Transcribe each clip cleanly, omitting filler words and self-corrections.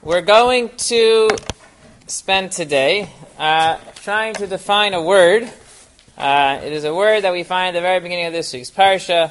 We're going to spend today trying to define a word. It is a word that we find at the very beginning of this week's parsha.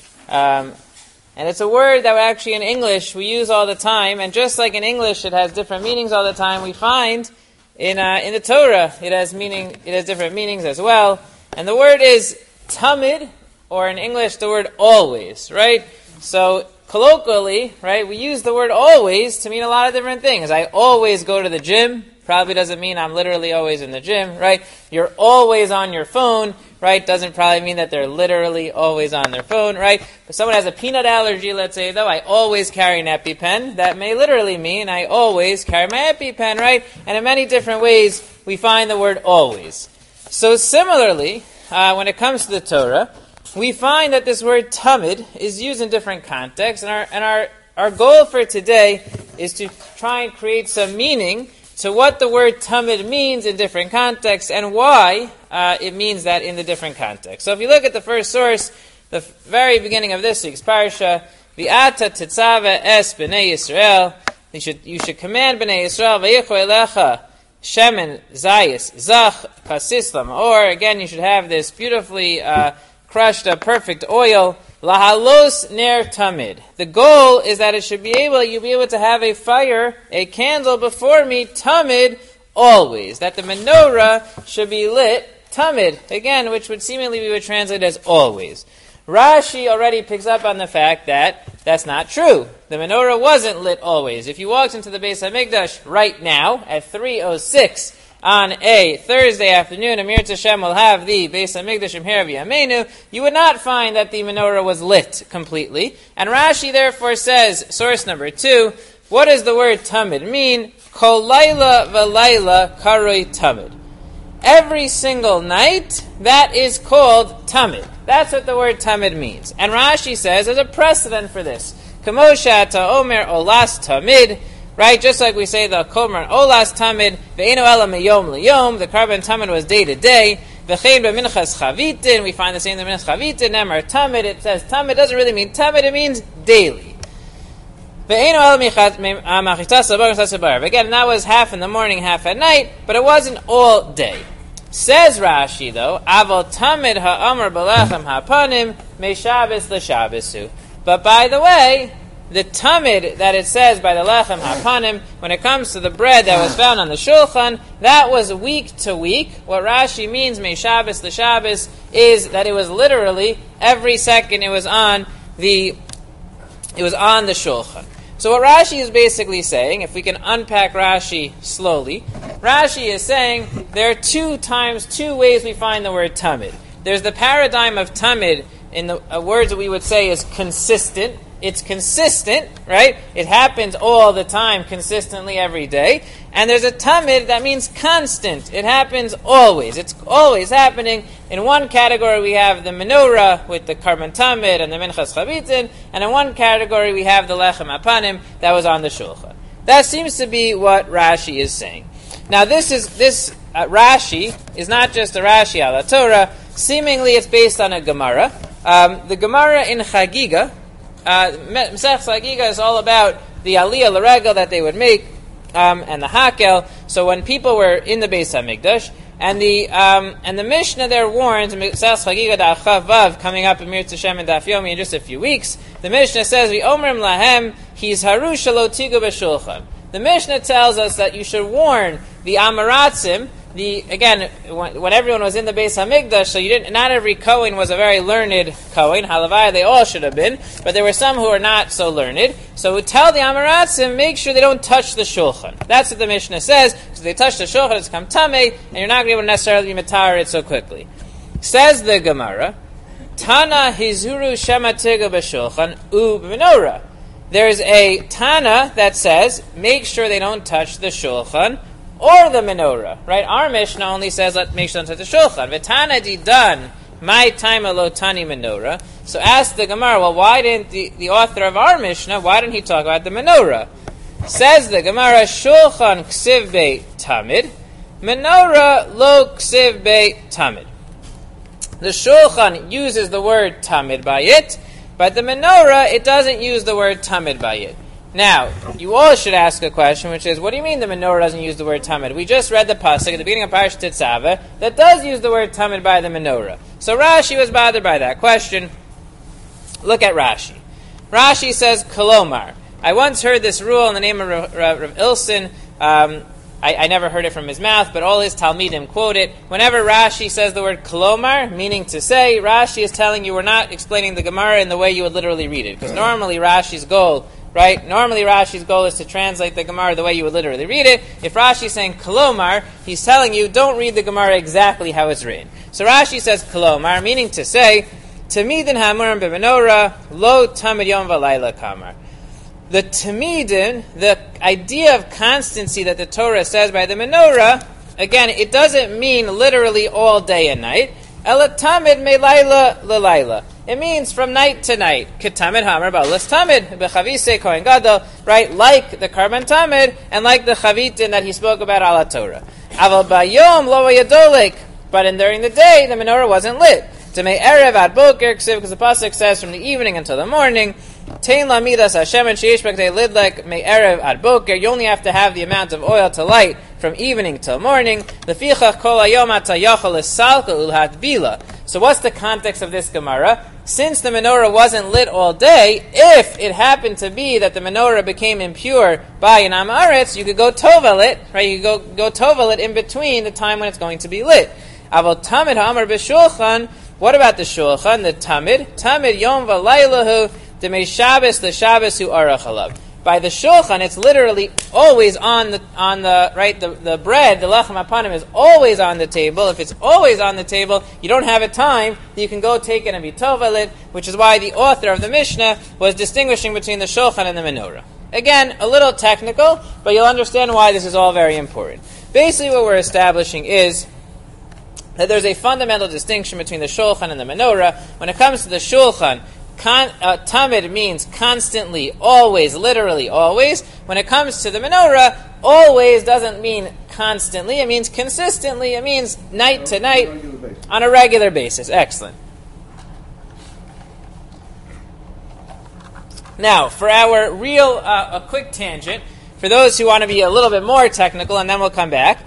And it's a word that actually in English we use all the time. And just like in English it has different meanings all the time, we find in the Torah it has different meanings as well. And the word is tamid, or in English the word always, right? So colloquially, right, we use the word always to mean a lot of different things. I always go to the gym. Probably doesn't mean I'm literally always in the gym, right? You're always on your phone, right? Doesn't probably mean that they're literally always on their phone, right? If someone has a peanut allergy, let's say, though, I always carry an EpiPen. That may literally mean I always carry my EpiPen, right? And in many different ways, we find the word always. So similarly, when it comes to the Torah, we find that this word tamid is used in different contexts, and our goal for today is to try and create some meaning to what the word tamid means in different contexts and why it means that in the different contexts. So if you look at the first source, the very beginning of this week's parsha, V'ata tetzave es b'nei Yisrael, you should command b'nei Yisrael v'yichu elecha shemen zayis zach kasislam, or again you should have this beautifully crushed up perfect oil, lahalos ner tamid. The goal is that you'll be able to have a fire, a candle before me, tamid, always. That the menorah should be lit, tamid, again, which would seemingly we would translate as always. Rashi already picks up on the fact that that's not true. The menorah wasn't lit always. If you walked into the Beis HaMikdash right now at 3:06 on a Thursday afternoon, Amir Tashem will have the Beis HaMikdash Imher V'Yameinu, you would not find that the menorah was lit completely. And Rashi therefore says, source number 2, what does the word tamid mean? Kol layla v'layla karoi tamid. Every single night, that is called tamid. That's what the word tamid means. And Rashi says there's a precedent for this. Kamosha ta'omer olas tamid. Right, just like we say the Komer Olas Tamid, Ve'eno Ela Meyom Leyom, the carbon Tamid was day to day. V'chein B'minchas Chavitin, we find the same in the Minchas Chavitin, Nemar Tamid, it says Tamid doesn't really mean Tamid, it means daily. Ve'eno Ela Machitas Sabar. Again, that was half in the morning, half at night, but it wasn't all day. Says Rashi though, Aval Tamid Ha'amar B'lechem Ha'panim, Me'shabes L'shabesu. But by the way, the tamid that it says by the lechem hapanim, when it comes to the bread that was found on the shulchan, that was week to week. What Rashi means, me Shabbos the Shabbos, is that it was literally every second it was on the shulchan. So what Rashi is basically saying, if we can unpack Rashi slowly, Rashi is saying there are two ways we find the word tamid. There's the paradigm of tamid in the words that we would say is consistent. It's consistent, right? It happens all the time, consistently every day. And there's a tamid that means constant. It happens always. It's always happening. In one category we have the menorah with the carbon tamid and the minchas chavitin, and in one category we have the lechem apanim that was on the shulchan. That seems to be what Rashi is saying. Now this Rashi is not just a Rashi al Torah. Seemingly it's based on a Gemara. The Gemara in Chagiga, Masech Chagiga is all about the Aliyah L'Regel that they would make, and the Hakel. So when people were in the Beis HaMikdash, and the Mishnah there warns, Masech Chagiga Daf Vav, coming up in Mir Tzashem and Daf Yomi in just a few weeks, the Mishnah says, V'omrim lahem, Hiz haru shelo tigu b'shulchan. The Mishnah tells us that you should warn the Amaratzim. Again, when everyone was in the Beis HaMikdash, so not every Kohen was a very learned Kohen. Halavai, they all should have been, but there were some who were not so learned. So we tell the Amaratzim, make sure they don't touch the Shulchan. That's what the Mishnah says, because if they touch the Shulchan, it's come Tameh, and you're not going to be able to necessarily be Matar it so quickly. Says the Gemara, Tana Hizuru Shema Tiga B'Shulchan U B'Menorah. There's a Tana that says, make sure they don't touch the Shulchan or the menorah, right? Our Mishnah only says, make sure don't touch the Shulchan. V'tana di dan, my time alo tani menorah. So ask the Gemara, well, why didn't the author of our Mishnah, why didn't he talk about the menorah? Says the Gemara, Shulchan ksiv be tamid, menorah lo ksiv be tamid. The Shulchan uses the word tamid by it, but the menorah, it doesn't use the word tamid by it. Now, you all should ask a question, which is, what do you mean the menorah doesn't use the word tamid? We just read the pasuk at the beginning of Parashat Tetzaveh that does use the word tamid by the menorah. So Rashi was bothered by that question. Look at Rashi. Rashi says, Kolomar. I once heard this rule in the name of Rav Ilson. I never heard it from his mouth, but all his Talmidim quote it. Whenever Rashi says the word kolomar, meaning to say, Rashi is telling you we're not explaining the Gemara in the way you would literally read it. Because normally Rashi's goal is to translate the Gemara the way you would literally read it. If Rashi is saying kolomar, he's telling you don't read the Gemara exactly how it's written. So Rashi says kolomar, meaning to say, Tamidin hamurim b'menorah, lo tamid yom v'layla kamar. The tamidin, the idea of constancy that the Torah says by the menorah, again, it doesn't mean literally all day and night. Ela tamid me layla l'layla. It means from night to night. Ketamid hamar ba'alas tamid b'chavise kohen gadol, right? Like the karban tamid and like the chavitin that he spoke about ala Torah. Aval bayom lo yadolik. But during the day, the menorah wasn't lit. Demei erev ad boker, because the pasuk says from the evening until the morning. Tein lamidas Hashem and sheish b'ktei lidlek me erev ad boker. You only have to have the amount of oil to light from evening till morning. Lefichach kol hayom atayachol esalka ulhat bila. So what's the context of this Gemara? Since the menorah wasn't lit all day, if it happened to be that the menorah became impure by an am aretz, you could go tovel it, right? You could go tovel it in between the time when it's going to be lit. Aval tamid ha'amar b'shulchan. What about the shulchan? The tamid yom v'laylahu demei Shabbos the Shabbos hu arach halav. By the shulchan, it's literally always on the right. The bread, the lechem hapanim, is always on the table. If it's always on the table, you don't have a time. You can go take it and be tovel it, which is why the author of the Mishnah was distinguishing between the shulchan and the menorah. Again, a little technical, but you'll understand why this is all very important. Basically, what we're establishing is that there's a fundamental distinction between the shulchan and the menorah. When it comes to the shulchan, tamid means constantly, always, literally always. When it comes to the menorah, always doesn't mean constantly. It means consistently. It means night to night on a regular basis. Excellent. Now, for our real, a quick tangent, for those who want to be a little bit more technical, and then we'll come back.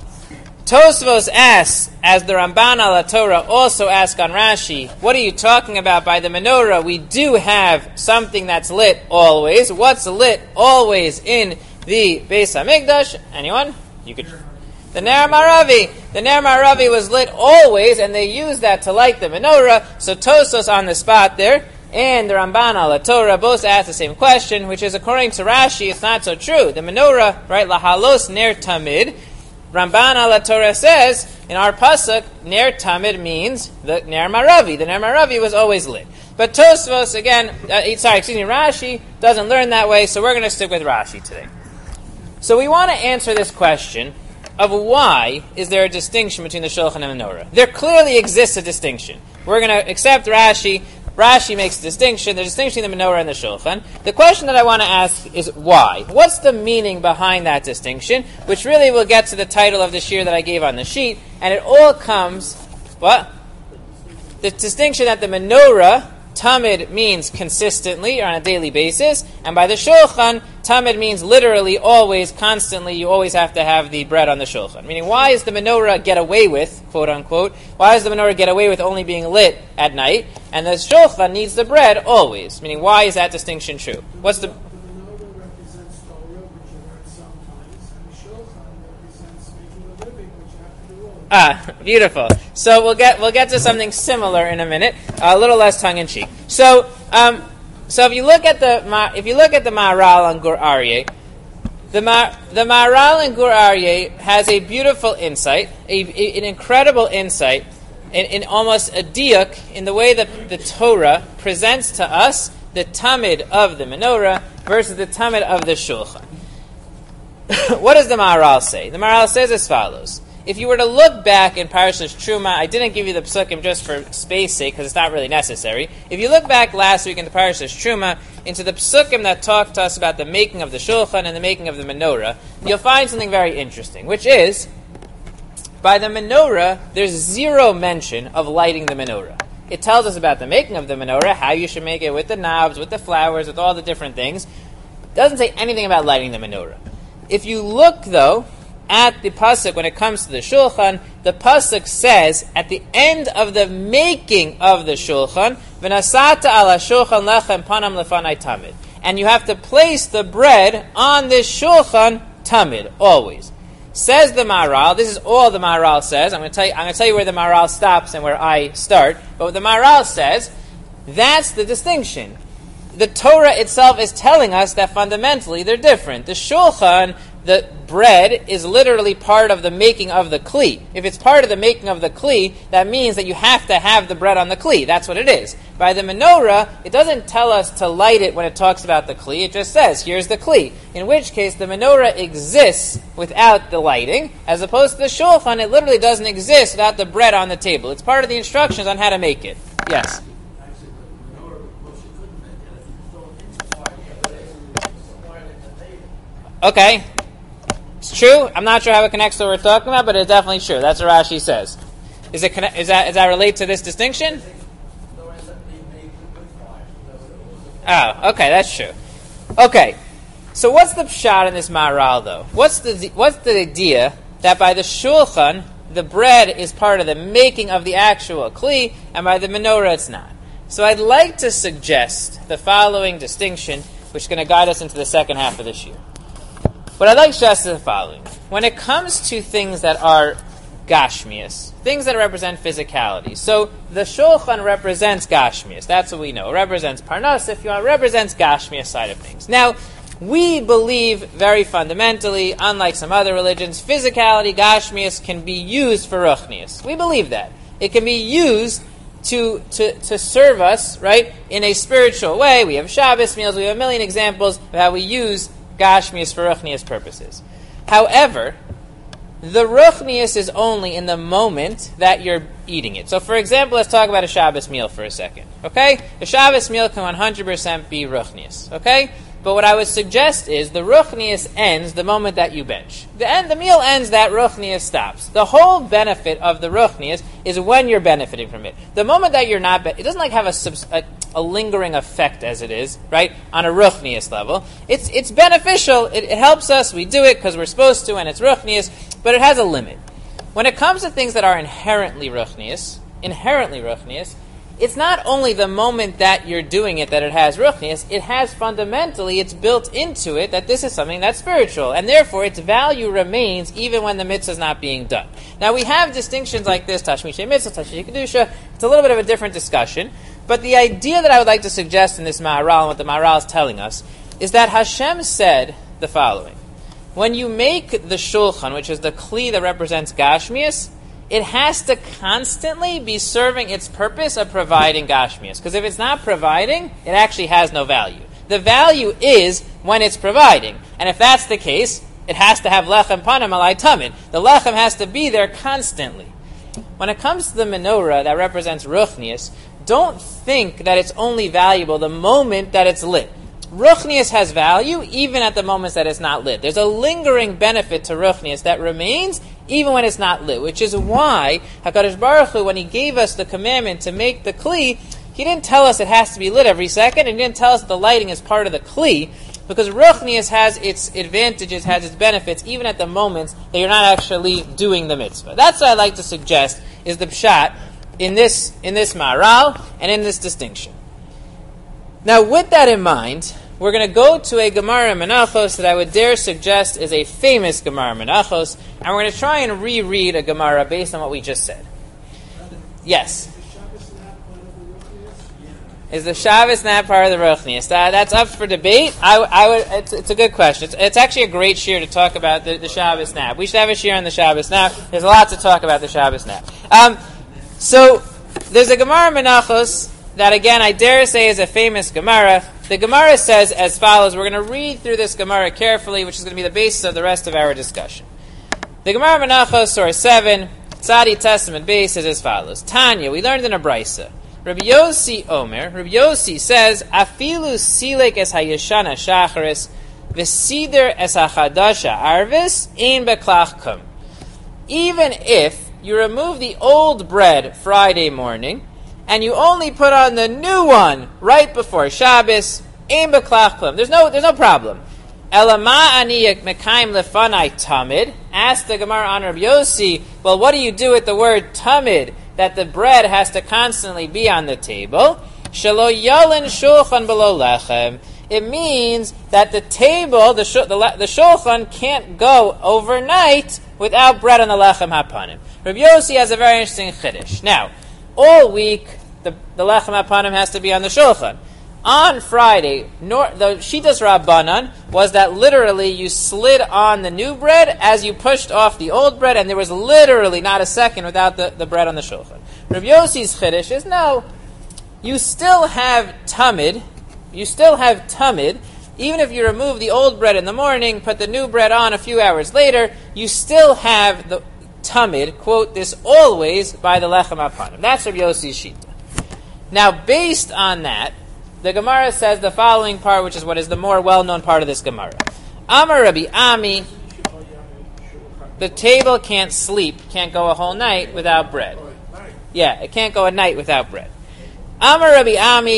Tosfos asks, as the Ramban ala Torah also asks on Rashi, what are you talking about by the menorah? We do have something that's lit always. What's lit always in the Beis HaMikdash? Anyone? You could. The Ner Maravi. The Ner Maravi was lit always, and they used that to light the menorah. So Tosfos on the spot there, and the Ramban ala Torah both ask the same question, which is, according to Rashi, it's not so true. The menorah, right, lahalos ner tamid. Ramban ala Torah says, in our pasuk, Ner Tamid means the Ner Maravi. The Ner Maravi was always lit. But Tosfos, again, Rashi doesn't learn that way, so we're going to stick with Rashi today. So we want to answer this question of why is there a distinction between the Shulchan and the Menorah. There clearly exists a distinction. We're going to accept Rashi. Rashi makes a distinction. There's a distinction between the Menorah and the Shulchan. The question that I want to ask is why? What's the meaning behind that distinction? Which really will get to the title of the shir that I gave on the sheet. And it all comes, what? The distinction that the Menorah, Tamid means consistently or on a daily basis. And by the Shulchan, Tamid means literally, always, constantly. You always have to have the bread on the Shulchan. Meaning, why is the menorah get away with, quote unquote, why does the menorah get away with only being lit at night? And the Shulchan needs the bread always. Meaning, why is that distinction true? What's the... The menorah represents Torah, which you learn sometimes, and the Shulchan represents making a living, which you have to do all. Beautiful. So we'll get to something similar in a minute, a little less tongue in cheek. So if you look at the Maharal on Gur Aryeh, the Maharal in Gur Aryeh has a beautiful insight, an incredible insight, in almost a diuk in the way that the Torah presents to us the tamid of the menorah versus the tamid of the shulchan. What does the Maharal say? The Maharal says as follows. If you were to look back in Parashas Truma, I didn't give you the psukim just for space sake because it's not really necessary. If you look back last week in the Parashas Truma into the psukim that talked to us about the making of the shulchan and the making of the menorah, you'll find something very interesting, which is, by the menorah, there's zero mention of lighting the menorah. It tells us about the making of the menorah, how you should make it with the knobs, with the flowers, with all the different things. doesn't say anything about lighting the menorah. If you look, though, at the pasuk when it comes to the shulchan, the pasuk says at the end of the making of the shulchan, "V'nasata ala shulchan lechem panam lefanai tamid," and you have to place the bread on this shulchan tamid, always. Says the Maharal. This is all the Maharal says. I'm going to tell you where the Maharal stops and where I start. But what the Maharal says, that's the distinction. The Torah itself is telling us that fundamentally they're different. The shulchan, the bread, is literally part of the making of the kli. If it's part of the making of the kli, that means that you have to have the bread on the kli. That's what it is. By the menorah, it doesn't tell us to light it when it talks about the kli. It just says, here's the kli. In which case, the menorah exists without the lighting, as opposed to the shulchan, it literally doesn't exist without the bread on the table. It's part of the instructions on how to make it. Yes? Okay. It's true. I'm not sure how it connects to what we're talking about, but it's definitely true. That's what Rashi says. Does that relate to this distinction? Oh, okay, that's true. Okay, so what's the pshat in this Maharal, though? What's the idea that by the shulchan, the bread is part of the making of the actual kli, and by the menorah it's not? So I'd like to suggest the following distinction, which is going to guide us into the second half of this year. What I'd like to suggest is the following. When it comes to things that are gashmias, things that represent physicality. So the shulchan represents gashmias. That's what we know. It represents parnas, if you want. It represents gashmias side of things. Now, we believe very fundamentally, unlike some other religions, physicality, gashmias, can be used for ruchnias. We believe that. It can be used to serve us, right, in a spiritual way. We have Shabbos meals. We have a million examples of how we use gashmias for ruchnias purposes. However, the ruchnias is only in the moment that you're eating it. So, for example, let's talk about a Shabbos meal for a second. Okay? A Shabbos meal can 100% be ruchnias. Okay? But what I would suggest is the ruchnias ends the moment that you bench. The meal ends, that ruchnias stops. The whole benefit of the ruchnias is when you're benefiting from it. The moment that you're not, it doesn't like have a lingering effect as it is, right, on a ruchnias level. It's beneficial. It helps us. We do it because we're supposed to, and it's ruchnias, but it has a limit. When it comes to things that are inherently ruchnias, it's not only the moment that you're doing it that it has ruchnias, it has fundamentally, it's built into it that this is something that's spiritual, and therefore its value remains even when the mitzvah is not being done. Now we have distinctions like this, Tashmish mitzvah, Tashmish kedusha. It's a little bit of a different discussion, but the idea that I would like to suggest in this Maharal, and what the Maharal is telling us, is that Hashem said the following. When you make the shulchan, which is the kli that represents gashmias, it has to constantly be serving its purpose of providing gashmias. Because if it's not providing, it actually has no value. The value is when it's providing. And if that's the case, it has to have lechem panam alai tamid. The lechem has to be there constantly. When it comes to the menorah that represents ruchnias, don't think that it's only valuable the moment that it's lit. Ruchnias has value even at the moments that it's not lit. There's a lingering benefit to Ruchnias that remains even when it's not lit, which is why HaKadosh Baruch Hu, when He gave us the commandment to make the Kli, He didn't tell us it has to be lit every second, and He didn't tell us the lighting is part of the Kli, because Ruchnias has its advantages, has its benefits, even at the moments that you're not actually doing the mitzvah. That's what I'd like to suggest is the pshat in this Maharal and in this distinction. Now, with that in mind, we're going to go to a Gemara Menachos that I would dare suggest is a famous Gemara Menachos, and we're going to try and reread a Gemara based on what we just said. Yes? Is the Shabbos not part of the Ruchnias? That's up for debate. It's a good question. It's actually a great shiur to talk about the Shabbos nap. We should have a shiur on the Shabbos nap. There's a lot to talk about the Shabbos nap. So, there's a Gemara Menachos that, again, I dare say is a famous Gemara. The Gemara says as follows. We're going to read through this Gemara carefully, which is going to be the basis of the rest of our discussion. The Gemara Menachos, Surah 7, Tzadi Testament base, says as follows. Tanya, we learned in a Brisa. Rabbi Yossi Omer, Rabbi Yossi says, Afilu silek es hayeshana shacharis, v'sider es hachadasha arvis, ein beklach kum. Even if you remove the old bread Friday morning, and you only put on the new one right before Shabbos, ein beklach klum. There's no problem. Elama ani mekayim lefanai tamid. Ask the Gemara on Rabbi Yossi, well, what do you do with the word tamid, that the bread has to constantly be on the table? Shelo yalin shulchan below lechem. It means that the table, the shulchan, can't go overnight without bread on the lechem hapanim. Rabbi Yossi has a very interesting chiddush. Now, all week, the lechem hapanim has to be on the shulchan. On Friday, the Shitas Rabbanan was that literally you slid on the new bread as you pushed off the old bread, and there was literally not a second without the bread on the shulchan. Rabbi Yossi's chiddush is, no, you still have tamid, even if you remove the old bread in the morning, put the new bread on a few hours later, you still have the tamid, quote, this always by the lechem hapanim. That's Rabbi Yossi's shita. Now, based on that, the Gemara says the following part, which is what is the more well-known part of this Gemara. Amar Rabbi Ami, the table can't go a whole night without bread. Yeah, it can't go a night without bread. Amar Rabbi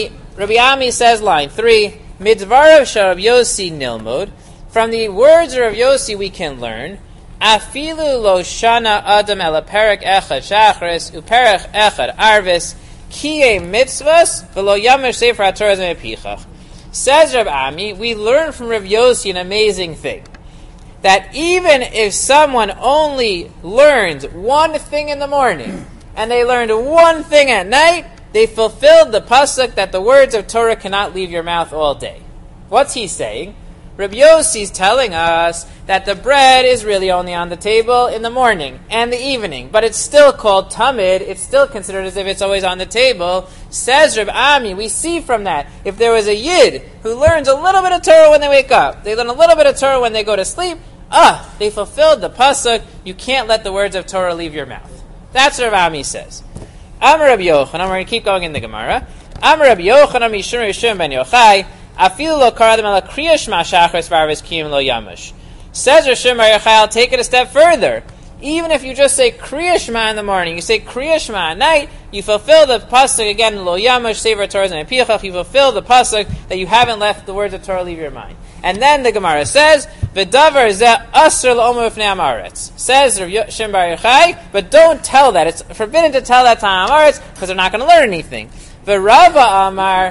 Ami says, line 3, Midvarav shel Rabbi Yossi nilmud, from the words of Rabbi Yossi we can learn, Afilu lo shana adam ela perek echad shachris, uperek echad arvis, Kiye mitzvahs v'lo yamesh sefer haTorah zemepichach. Says Reb Ami, we learn from Rav Yossi an amazing thing, that even if someone only learns one thing in the morning and they learned one thing at night, they fulfilled the pasuk that the words of Torah cannot leave your mouth all day. What's he saying? Reb Yossi's telling us that the bread is really only on the table in the morning and the evening, but it's still called tamid. It's still considered as if it's always on the table. Says Reb Ami, we see from that, if there was a yid who learns a little bit of Torah when they wake up, they learn a little bit of Torah when they go to sleep, they fulfilled the pasuk, you can't let the words of Torah leave your mouth. That's what Reb Ami says. Amar Rabbi Yochanan, we're going to keep going in the Gemara. Amar Rabbi Yochanan, Yishur ben Yochai, Afilu lo karadem ala kriya shema shachris v'arvis kiyum lo yamash. Says Rishon bar Yochai, I'll take it a step further. Even if you just say kriya shema in the morning, you say kriya shema at night, you fulfill the pasuk again, lo yamash sefer Torah zemepichach, you fulfill the pasuk that you haven't left the words of Torah leave your mind. And then the Gemara says, v'davar zeh asr l'omer v'fnei amaretz. Says Rishon bar Yochai, but don't tell that. It's forbidden to tell that to amaretz because they're not going to learn anything. V'rava amar,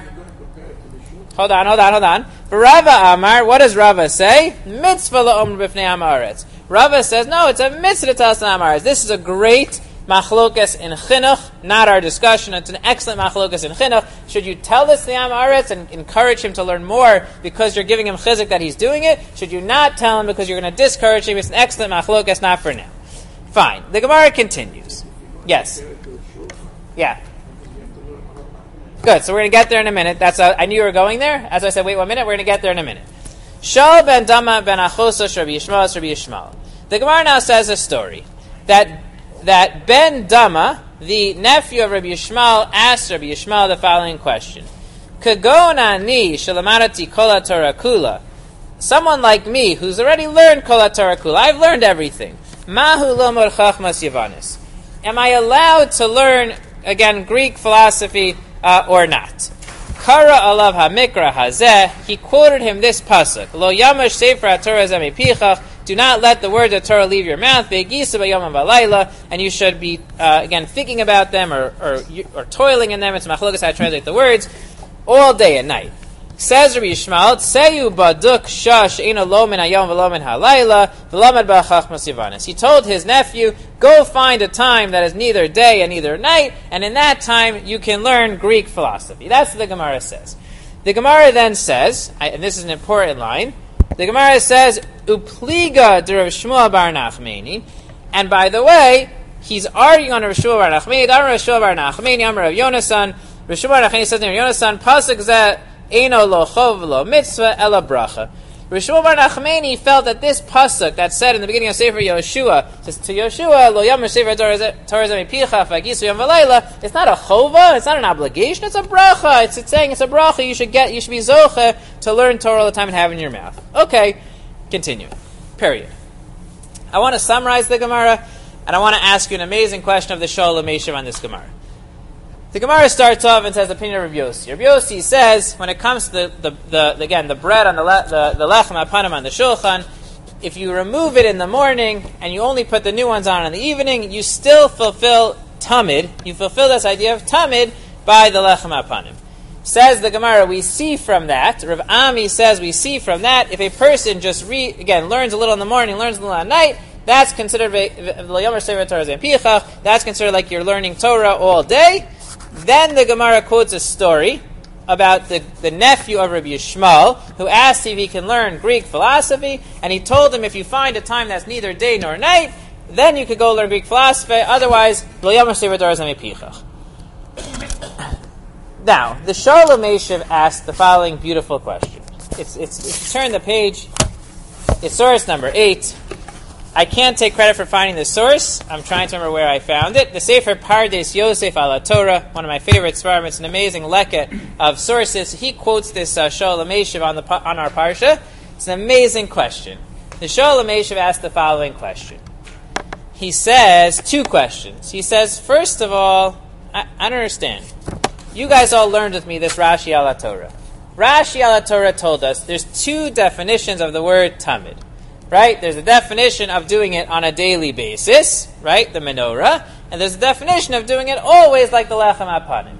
Hold on. For Rava Amar, what does Rava say? Mitzvah la'omr b'fnei amaretz. Rava says, no, it's a mitzvah to tell us amaretz. This is a great machlokas in chinuch, not our discussion. It's an excellent machlokas in chinuch. Should you tell this to the amaretz and encourage him to learn more because you're giving him chizuk that he's doing it? Should you not tell him because you're going to discourage him? It's an excellent machlokas, not for now. Fine. The Gemara continues. Yes. Yeah. Good, so we're going to get there in a minute. I knew you were going there. As I said, wait 1 minute, we're going to get there in a minute. Shal ben Dama ben Achosos Rabbi Yishmael. The Gemara now says a story that Ben Dama, the nephew of Rabbi Yishmael, asked Rabbi Yishmael the following question. Kagona ni shalamarati kol Torah kula. Someone like me who's already learned kol Torah kula. I've learned everything. Mahu lomor chachmas Yavanis. Am I allowed to learn, again, Greek philosophy or not? Kara alav hamikra hazeh. He quoted him this pasuk: Lo yamash sefer haTorah zemepichach. Do not let the words of Torah leave your mouth. Ve'gisa b'yom v'layla. And you should be again thinking about them or toiling in them. It's machlokas how to translate the words all day and night. Says Rabbi Yishmael, Tseyu baduk shash ina lo min hayom v'lo min halayla v'lamed b'chachmas Yavanis. He told his nephew, go find a time that is neither day and neither night, and in that time you can learn Greek philosophy. That's what the Gemara says. The Gemara then says, and this is an important line, the Gemara says, Upliga de Rav Shmuel bar Nachmani, and by the way, he's arguing on Rav Shmuel bar Nachmani, Rav Shmuel bar Nachmani, Amar Rav Yonasan, Rav Shmuel bar Nachmani says to Rav Yonasan, Pasuk zeh, Eino lo chov lo mitzvah ela bracha. Rishon bar Nachmani felt that this pasuk that said in the beginning of Sefer Yoshua, says to Yoshua, lo yamash sefer Torah zemepicha v'agisu yom v'layla. It's not a chova, it's not an obligation, it's a bracha. It's saying it's a bracha. You should be zoche to learn Torah all the time and have it in your mouth. Okay, continue. Period. I want to summarize the Gemara, and I want to ask you an amazing question of the Shoel Meshim on this Gemara. The Gemara starts off and says the opinion of Rabbi Yossi. Rabbi Yossi says, when it comes to the bread on the lechem apanim on the shulchan, if you remove it in the morning and you only put the new ones on in the evening, you still fulfill tamid. You fulfill this idea of tamid by the lechem apanim. Says the Gemara, we see from that, Rav Ami says we see from that, if a person just learns a little in the morning, learns a little at night, that's considered that's considered like you're learning Torah all day. Then the Gemara quotes a story about the nephew of Rabbi Yishmael, who asked if he can learn Greek philosophy, and he told him if you find a time that's neither day nor night, then you could go learn Greek philosophy, otherwise, now, the Sholem Eshev asked the following beautiful question. It's turn the page, it's source number 8. I can't take credit for finding the source. I'm trying to remember where I found it. The Sefer Pardes Yosef ala Torah, one of my favorite svarim. It's an amazing leket of sources. He quotes this Sholem Eshev on our parsha. It's an amazing question. The Sholem Eshev asked the following question. He says 2 questions. He says, first of all, I don't understand. You guys all learned with me this Rashi ala Torah. Rashi ala Torah told us there's 2 definitions of the word tamid. Right? There's a definition of doing it on a daily basis, right? The menorah. And there's a definition of doing it always like the lechem apanim.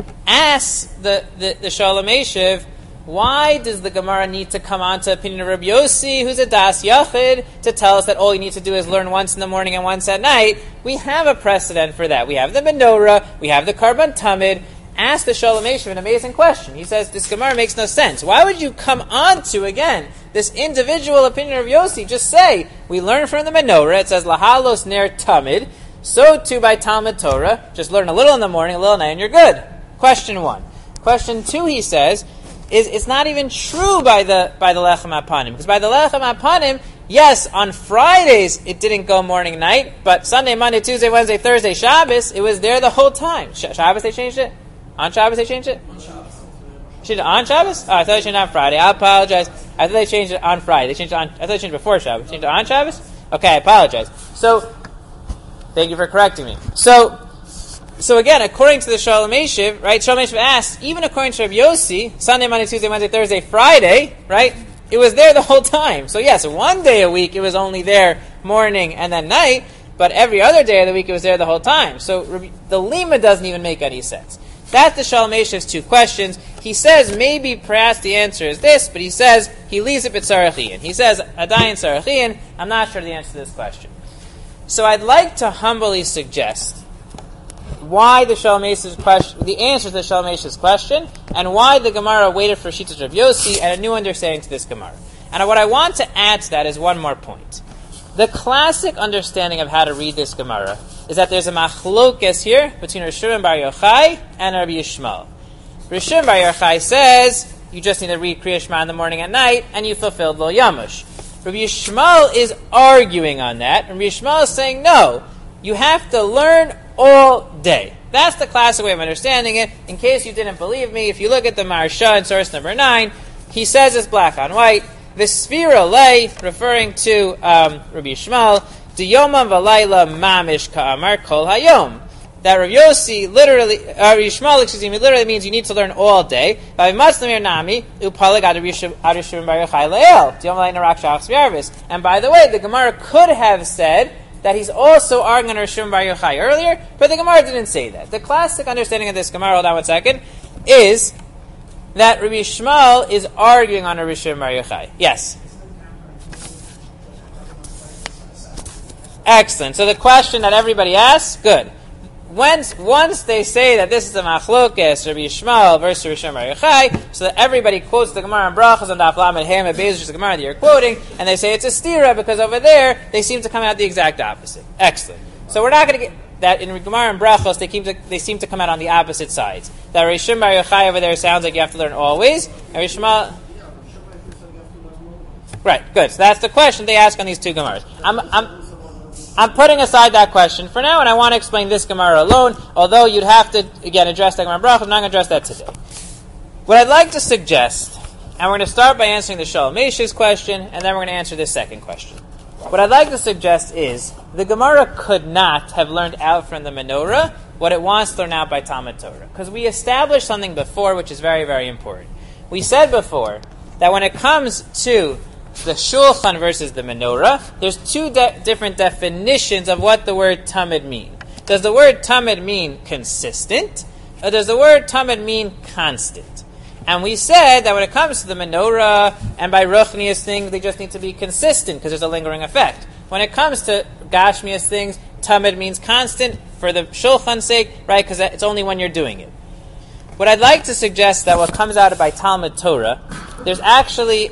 Ask the Sholem Eshev, why does the Gemara need to come on to opinion of Rabbi Yossi, who's a das yachid, to tell us that all you need to do is learn once in the morning and once at night? We have a precedent for that. We have the menorah, we have the karban tamid. Ask the Sholem Eshev an amazing question. He says, this Gemara makes no sense. Why would you come on to, again, this individual opinion of Yossi? Just say, we learn from the menorah, it says, lahalos ner tamid, so too by Talmud Torah, just learn a little in the morning, a little at night, and you're good. Question 1. Question 2, he says, is it's not even true by the lechem apanim. Because by the lechem apanim, yes, on Fridays it didn't go morning night, but Sunday, Monday, Tuesday, Wednesday, Thursday, Shabbos, it was there the whole time. Shabbos they changed it? On Shabbos they changed it? On Shabbos. Changed it on Shabbos? Oh, I thought they changed it on Friday. I apologize. I thought they changed it on Friday. I thought they changed it before Shabbos. Changed it on Shabbos? Okay, I apologize. So, thank you for correcting me. So again, according to the Sholem Eshev, right, Sholem Eshev asks, even according to Rabbi Yossi, Sunday, Monday, Tuesday, Wednesday, Thursday, Friday, right, it was there the whole time. So yes, one day a week it was only there morning and then night, but every other day of the week it was there the whole time. So the lima doesn't even make any sense. That's the Sholem Eshev's 2 questions. He says maybe perhaps the answer is this, but he says he leaves it b'tzarachian. He says adayin tzarachian. I'm not sure the answer to this question. So I'd like to humbly suggest why the Sholem Eshev's question, the answer to the Sholem Eshev's question, and why the Gemara waited for Shitas Rav Yossi and a new understanding to this Gemara. And what I want to add to that is one more point. The classic understanding of how to read this Gemara is that there's a machlokes here between Rosh Bar Yochai and Rabbi Yishmael. Rosh Bar Yochai says you just need to read Kriya Shema in the morning and night, and you fulfilled Lo Yamush. Rabbi Yishmael is arguing on that, and Rabbi Yishmael is saying no, you have to learn all day. That's the classic way of understanding it. In case you didn't believe me, if you look at the Maharsha in source number 9, he says it's black on white. The Sfira Lei, referring to Rabbi Yishmael, Diyomam v'layla mamish ka'amar kol hayom. That Rabbi Yossi literally, Rabbi Yishmael, literally means you need to learn all day. And by the way, the Gemara could have said that he's also arguing on Rishon Bar Yochai earlier, but the Gemara didn't say that. The classic understanding of this Gemara, hold on 1 second, is that Rabbi Yishmael is arguing on a Rishon Bar Yochai. Yes? Excellent. So the question that everybody asks, good. Once they say that this is a machlokes, Rabbi Yishmael versus Rishon Bar Yochai, so that everybody quotes the Gemara in Brachos on Daf Lamed Hey Amud Beis, which is the Gemara that you're quoting, and they say it's a stira because over there they seem to come out the exact opposite. Excellent. So we're not going to get that in Gemara and Brachos. They seem to come out on the opposite sides. That Rishon Bar Yochai over there sounds like you have to learn always, and Yishmael. Right. Good. So that's the question they ask on these 2 Gemaras. I'm putting aside that question for now, and I want to explain this Gemara alone, although you'd have to, again, address that Gemara Brachos. I'm not going to address that today. What I'd like to suggest, and we're going to start by answering the Sholem Eshev's question, and then we're going to answer this second question. What I'd like to suggest is, the Gemara could not have learned out from the menorah what it wants to learn out by Talmud Torah. Because we established something before which is very, very important. We said before that when it comes to the Shulchan versus the Menorah, there's two different definitions of what the word Tamid mean. Does the word Tamid mean consistent, or does the word Tamid mean constant? And we said that when it comes to the Menorah and by Ruchnius things, they just need to be consistent because there's a lingering effect. When it comes to Gashmias things, Tamid means constant for the Shulchan's sake, right? Because it's only when you're doing it. What I'd like to suggest that what comes out of by Talmud Torah, there's actually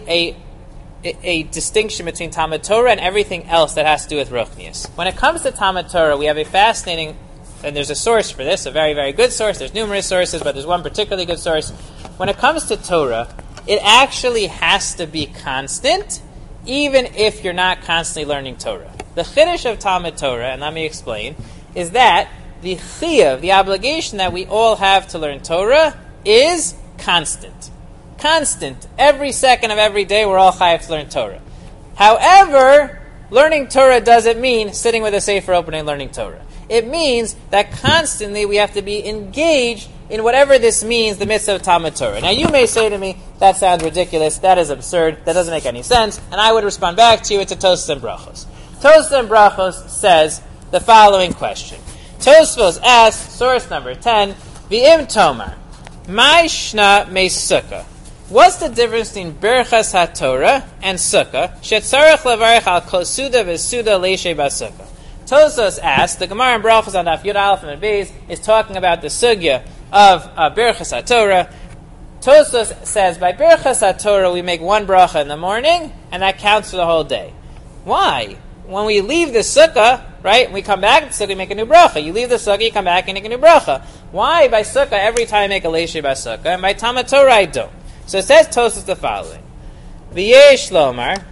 a distinction between Talmud Torah and everything else that has to do with Ruchnius. When it comes to Talmud Torah, we have a fascinating, and there's a source for this, a very, very good source. There's numerous sources, but there's one particularly good source. When it comes to Torah, it actually has to be constant, even if you're not constantly learning Torah. The chiddush of Talmud Torah, and let me explain, is that the chiyuv, the obligation that we all have to learn Torah, is constant. Constant. Every second of every day, we're all chayav to learn Torah. However, learning Torah doesn't mean sitting with a sefer open and learning Torah. It means that constantly we have to be engaged in whatever this means, the mitzvah of Talmud Torah. Now, you may say to me, that sounds ridiculous, that is absurd, that doesn't make any sense, and I would respond back to you, it's a Tosfos and Brachos. Tosfos and Brachos says the following question. Tosfos asks, source number 10, V'im Tomar, Mai Shna Me Sukkah. What's the difference between Birchas HaTorah and Sukkah? Shetzarech levarech al kol suda v'suda leishe b'sukkah. Tosfos asks, the Gemara in Brachos on Daf Yud Aleph and Beis is talking about the sugya of Birchas HaTorah. Tosfos says, by Birchas HaTorah we make one bracha in the morning, and that counts for the whole day. Why? When we leave the sukkah, right, we come back to the sukkah, we make a new bracha. You leave the sukkah, you come back and make a new bracha. Why by sukkah every time I make a leishe b'sukkah, and by Talmud Torah I don't? So it says Tosfos the following. V'yesh lomar,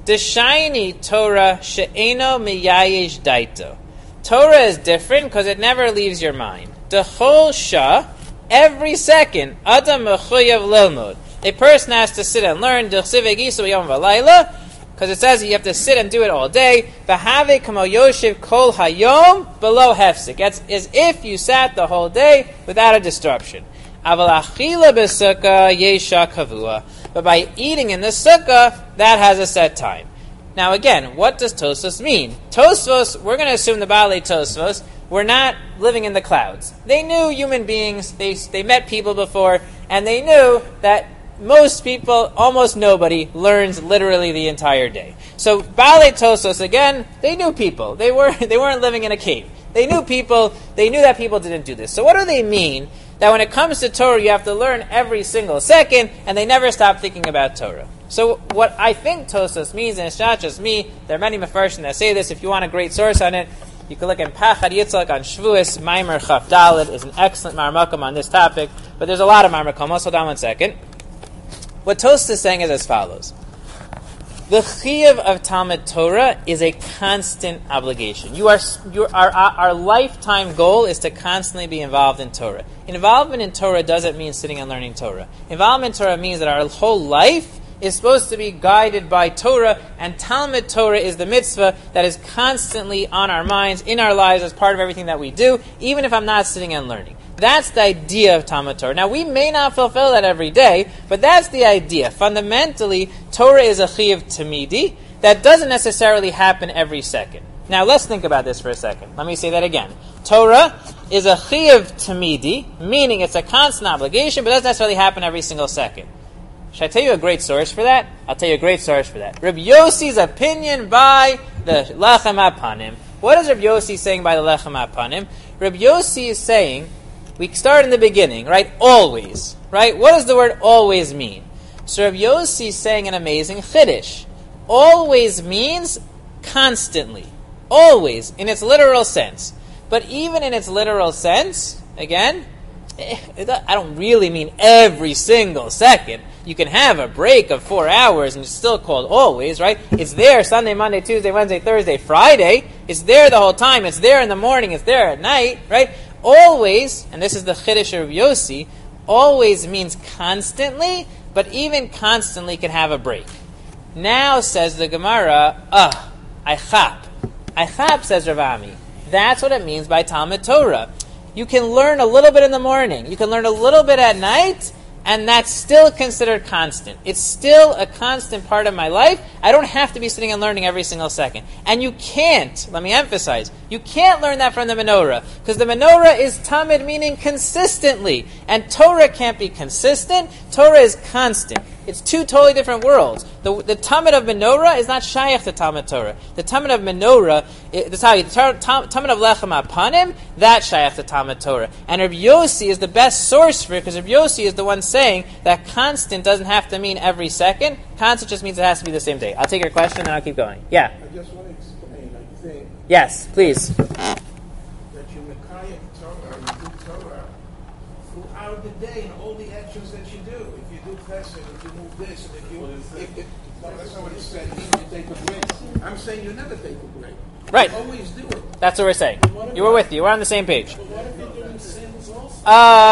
D'shayni Torah she'eno miyayish daito. Torah is different because it never leaves your mind. D'chol shah, every second, adam mechuyav lilmod. A person has to sit and learn, d'chsiv egisu yom v'layla, because it says you have to sit and do it all day. V'have kamo yoshiv kol hayom below hefsik. It's as if you sat the whole day without a disruption. Aval achila b'sukkah yesha kavua. But by eating in the sukkah, that has a set time. Now again, what does Tosfos mean? Tosfos, we're going to assume the Baalei Tosfos, were not living in the clouds. They knew human beings, they met people before, and they knew that most people, almost nobody, learns literally the entire day. So Baalei Tosfos, again, they knew people. They weren't living in a cave. They knew people, they knew that people didn't do this. So what do they mean? That when it comes to Torah, you have to learn every single second, and they never stop thinking about Torah. So what I think Tosfos means, and it's not just me, there are many Mefarshim that say this. If you want a great source on it, you can look at Pachad Yitzchak on Shavuos. Maimer Chaf Daled is an excellent Marmakom on this topic, but there's a lot of Marmakom. Hold on one second. What Tosfos is saying is as follows. The chiyuv of Talmud Torah is a constant obligation. Our lifetime goal is to constantly be involved in Torah. Involvement in Torah doesn't mean sitting and learning Torah. Involvement in Torah means that our whole life is supposed to be guided by Torah, and Talmud Torah is the mitzvah that is constantly on our minds, in our lives, as part of everything that we do, even if I'm not sitting and learning. That's the idea of Talmud Torah. Now, we may not fulfill that every day, but that's the idea. Fundamentally, Torah is a chiyuv tamidi that doesn't necessarily happen every second. Now, let's think about this for a second. Let me say that again. Torah is a chiyuv tamidi, meaning it's a constant obligation, but doesn't necessarily happen every single second. Should I tell you a great source for that? I'll tell you a great source for that. Reb Yossi's opinion by the Lechem HaPanim. What is Reb Yossi saying by the Lechem HaPanim? Reb Yossi is saying, we start in the beginning, right? Always, right? What does the word always mean? So Reb Yossi is saying an amazing chiddush. Always means constantly. Always, in its literal sense. But even in its literal sense, again, I don't really mean every single second. You can have a break of 4 hours and it's still called always, right? It's there Sunday, Monday, Tuesday, Wednesday, Thursday, Friday. It's there the whole time. It's there in the morning. It's there at night, right? Always, and this is the chiddush of Yossi, always means constantly, but even constantly can have a break. Now, says the Gemara, I chap, says Rav Ami. That's what it means by Talmud Torah. You can learn a little bit in the morning. You can learn a little bit at night, and that's still considered constant. It's still a constant part of my life. I don't have to be sitting and learning every single second. And you can't, let me emphasize, you can't learn that from the menorah, because the menorah is tamid, meaning consistently. And Torah can't be consistent. Torah is constant. It's two totally different worlds. The tamid of menorah is not shaykh to Talmud Torah. The tamid of menorah, the tamid of lechem apanim, that shaykh to Talmud Torah. And Rabbi Yossi is the best source for it, because Rabbi Yossi is the one saying that constant doesn't have to mean every second. Constant just means it has to be the same day. I'll take your question and I'll keep going. Yeah? I just want to explain, I think, Yes, please. that you Mekayim Torah, you do Torah throughout the day in all the actions that you do. If you do chesed, if you move this, and if you... no, that's not what he said. You take a break. I'm saying you never take a break. Right. You always do it. That's what we're saying. You were with you. We're on the same page. But what if you're doing sins also?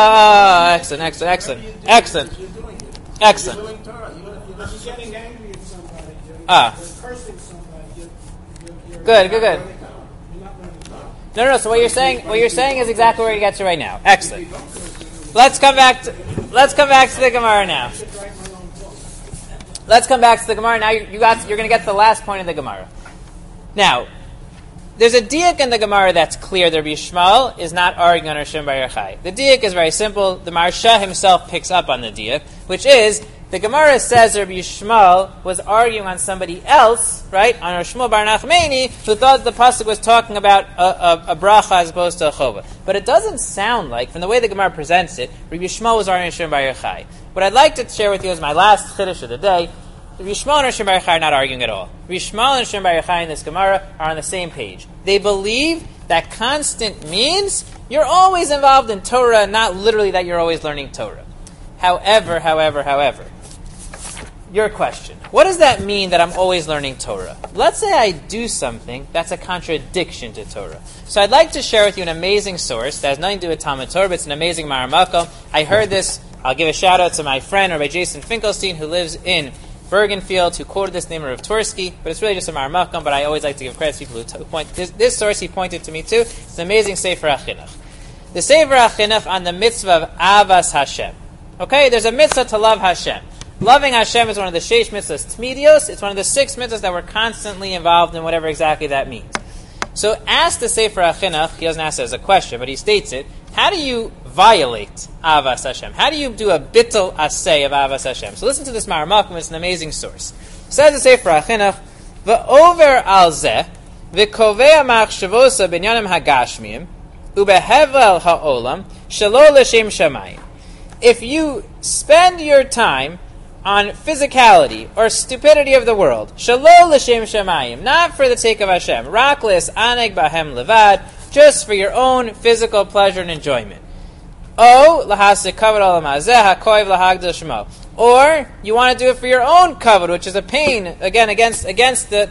Excellent. You're doing it. Excellent. You're doing Torah. You're If you're getting angry at somebody, Ah. you're cursing somebody, you're Good. you're not learning Torah. No. So what you're saying is exactly where you get to right now. Excellent. Let's come back to the Gemara now. I should write my own book. Let's come back to the Gemara. Now you're going to get to the last point of the Gemara. Now, there's a diak in the Gemara that's clear that Rabbi Yishmael is not arguing on Hashem Bar Yochai. The diak is very simple. The Maharsha himself picks up on the diak, which is, the Gemara says Rabbi Yishmael was arguing on somebody else, right, on Rav Shmuel Bar Nachmani, who thought the pasuk was talking about a bracha as opposed to a chova. But it doesn't sound like, from the way the Gemara presents it, Rabbi Yishmael was arguing on Hashem Bar Yochai. What I'd like to share with you is my last chiddush of the day. Rabbi Yishmael and Hashem Bar Yochai are not arguing at all. Rabbi Yishmael and Hashem Bar Yochai in this Gemara are on the same page. They believe that constant means you're always involved in Torah, not literally that you're always learning Torah. However, your question. What does that mean that I'm always learning Torah? Let's say I do something that's a contradiction to Torah. So I'd like to share with you an amazing source that has nothing to do with Talmud Torah, but it's an amazing Maramakom. I heard this. I'll give a shout out to my friend, Rabbi Jason Finkelstein, who lives in Bergenfield, who quoted this name of Tversky, but it's really just a Maramakom, but I always like to give credit to people who point. This source he pointed to me too. It's an amazing Sefer HaChinuch. The Sefer HaChinuch on the mitzvah of Avas Hashem. Okay, there's a mitzvah to love Hashem. Loving Hashem is one of the sheish mitzvahs tmidios. It's one of the 6 mitzvahs that we're constantly involved in, whatever exactly that means. So ask the Sefer HaChinuch, he doesn't ask it as a question, but he states it, how do you violate Avas Hashem? How do you do a bittul asay of Avas Hashem? So listen to this Maramakum, it's an amazing source. Says the Sefer HaChinuch, V'over al zeh, v'kovea machshavosa binyanim hagashmiyim, ubehevel ha'olam, shelo l'shem shamayim. If you spend your time on physicality or stupidity of the world, shalol l'shem shamayim, not for the sake of Hashem, raklis aneg bahem levad, just for your own physical pleasure and enjoyment. O lahasik kavod olam hazeh hakoiv lahagdil shemo. Or you want to do it for your own kavod, which is a pain again against the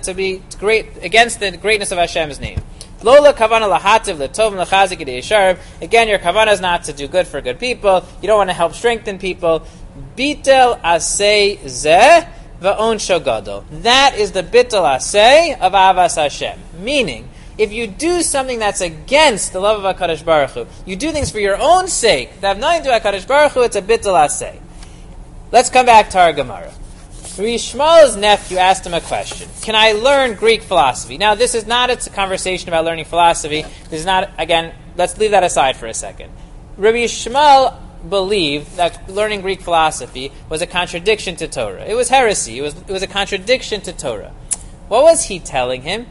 greatness of Hashem's name. Lola kavana lahativ letov lechazik yisharv. Again, your kavana is not to do good for good people. You don't want to help strengthen people. Bitel asay zeh va'on shogadol. That is the bitel asay of Avas Hashem. Meaning, if you do something that's against the love of HaKadosh Baruch Hu, you do things for your own sake that have nothing to do with HaKadosh Baruch Hu, it's a bitel asay. Let's come back to our Gemara. Yishmael's nephew asked him a question. Can I learn Greek philosophy? Now, this is not a conversation about learning philosophy. This is not, again, let's leave that aside for a second. Rabbi Yishmael believed that learning Greek philosophy was a contradiction to Torah. It was heresy. It was a contradiction to Torah. What was he telling him?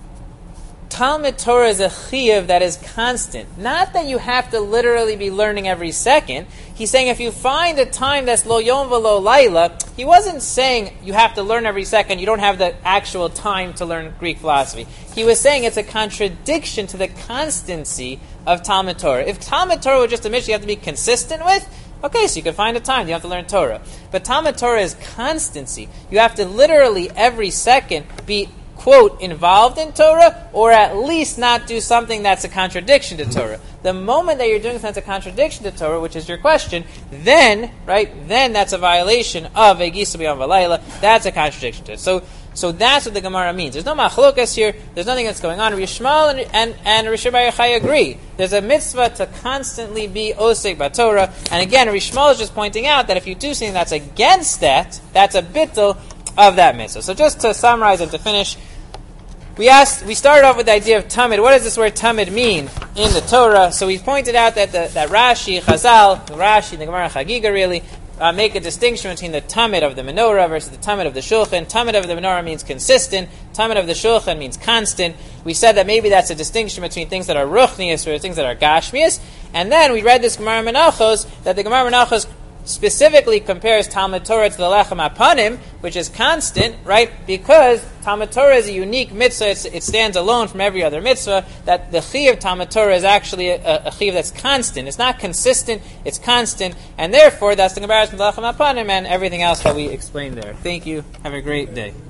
Talmud Torah is a chiyuv that is constant. Not that you have to literally be learning every second. He's saying if you find a time that's lo yom v'lo laila, he wasn't saying you have to learn every second, you don't have the actual time to learn Greek philosophy. He was saying it's a contradiction to the constancy of Talmud Torah. If Talmud Torah was just a mission you have to be consistent with, okay, so you can find a time, you have to learn Torah. But Talmud Torah is constancy. You have to literally every second be quote, involved in Torah, or at least not do something that's a contradiction to Torah. The moment that you're doing something that's a contradiction to Torah, which is your question, then that's a violation of Egisa B'Yom V'Layla. That's a contradiction to it. So So that's what the Gemara means. There's no machlokas here. There's nothing that's going on. Rishmal and Rishi Bar Yochai agree. There's a mitzvah to constantly be osek b'Torah. And again, Rishmal is just pointing out that if you do something that's against that, that's a bittul of that mitzvah. So just to summarize and to finish, we started off with the idea of tamid. What does this word tamid mean in the Torah? So we pointed out that that Rashi, Chazal, the Gemara Chagiga really, make a distinction between the tamid of the menorah versus the tamid of the shulchan. Tamid of the menorah means consistent. Tamid of the shulchan means constant. We said that maybe that's a distinction between things that are ruchnius or things that are gashmius. And then we read this Gemara Menachos, that the Gemara Menachos specifically compares Talmud Torah to the Lechem Apanim, which is constant, right? Because Talmud Torah is a unique mitzvah; it stands alone from every other mitzvah. That the chiyuv of Talmud Torah is actually a chiyuv that's constant. It's not consistent; it's constant, and therefore that's the comparison to the Lechem Apanim and everything else that we explained there. Thank you. Have a great day.